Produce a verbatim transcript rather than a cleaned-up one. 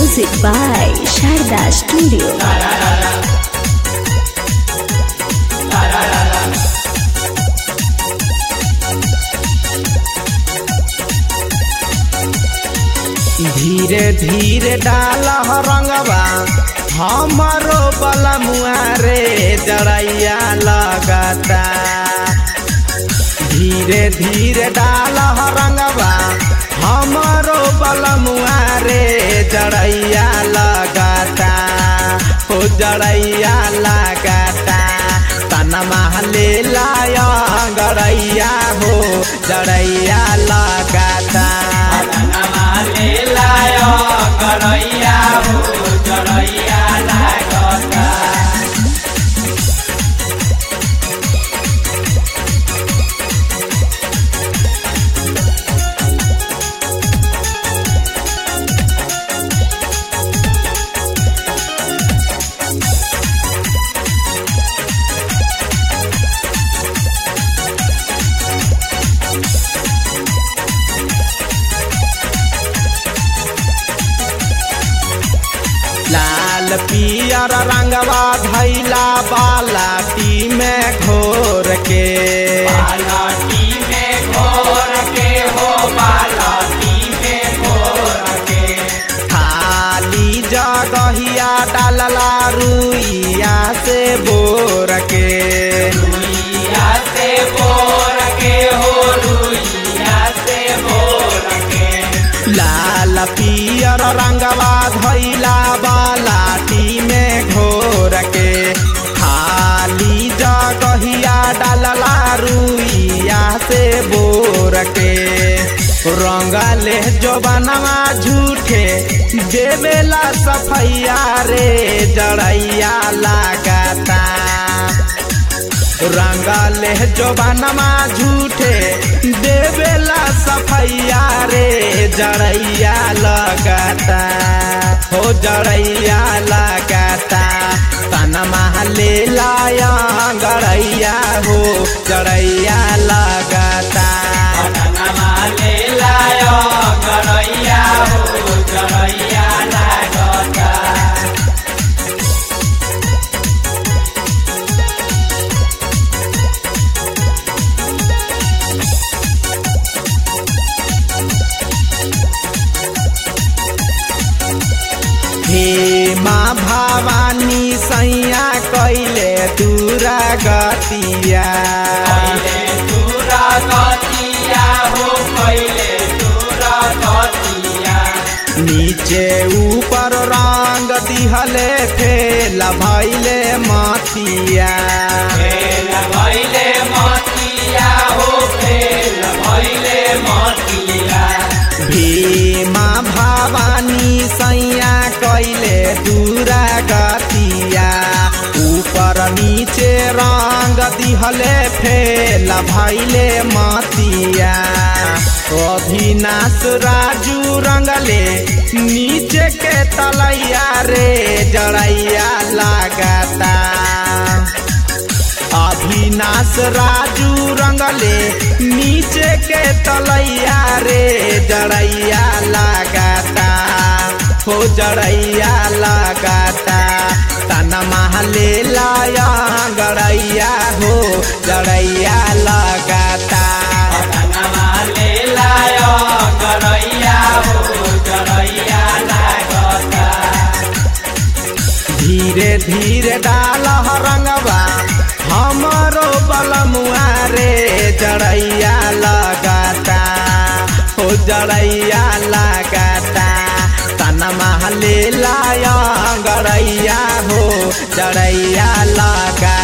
Music by Sharda Studio. धीरे धीरे डाला रंगवा हमारो बलमुआ रे जड़ैया लगाता। धीरे धीरे डाला रंगवा हमारो बलमुआ रे जड़ैया लगाता। हो जड़ैया लगाता तनमा ले लाया गड़ैया हो जड़ैया लगाता। ले लायो गड़ैया हो जड़ैया लागता। लाल पियर रंगवा धैला बालाटी में घोर के। बालाटी में घोर के हो बालाटी में घोर के। खाली जगहिया डालला रुइया से बोर के। रुइया से बोर के हो रुइया से बोर के। लाल पियर रंगवा धैला बालाटी में घोर के। खाली जगहिया डालला रुइया से बोर के। रंगले जो बनवा झूठे देवेला सफैया रे जड़ैया लगाता। रंगले जो बनवा झूठे देवेला सफैया रे जड़ैया लगाता। हो जड़ैया लगाता तनमा ले लाया गड़ैया हो जड़ैया लगाता। तनमा ले लायो गड़ैया हो जड़ैया लागता। हे माँ भवानी सैया कैले दूरा गतिया। कैले दूरा गतिया हो कैले दूरा गतिया। नीचे ऊपर रंग दिहले फेल भैले माथिया। फेल भैले माथिया हो फेल भैले माथिया। भीमा भवानी सैया कैले दूरा गतिया। ऊपर नीचे रंग दिहले फेल भैले मातिया। अभिनाश राजू रंगले नीचे के तलैया रे जड़ैया लगाता। अभिनाश राजू रंगले नीचे के तलैया रे जड़ैया लगाता। हो जड़ैया लगाता तनमा ले लाया गड़ैया हो जड़ैया लगाता। तनमा ले लायो गड़ैया हो जड़ैया लागता। धीरे धीरे डाला रंगवा हमारो बलमुआ रे जड़ैया लगाता। हो जड़ैया लगाता तनमा ले लाया गड़ैया हो जड़ैया लगा।